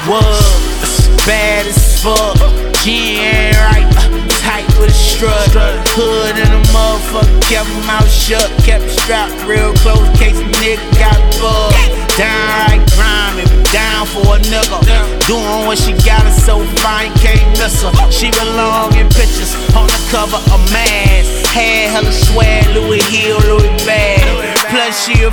was bad as fuck. She ain't right, tight with a strut. Hood and a motherfucker, kept my mouth shut. Kept it strapped real close, case a nigga got bugged. Downright grimy, down for a nigga. Doing what she got her so fine, can't miss her. She belong in pictures on the cover of Mass. Had hella swag, Louis Hill, Louis bag. Plus she a